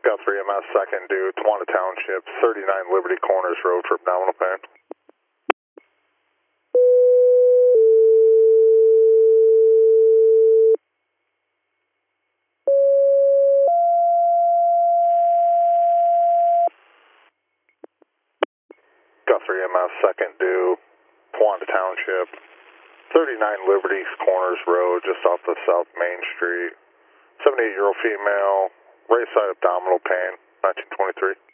Guthrie MS second due Tawana Township, 39 Liberty Corners Road for abdominal pain. Guthrie MS second due Tawana Township, 39 Liberty Corners Road, just off the South Main Street. 78-year-old female, right side abdominal pain, 1923.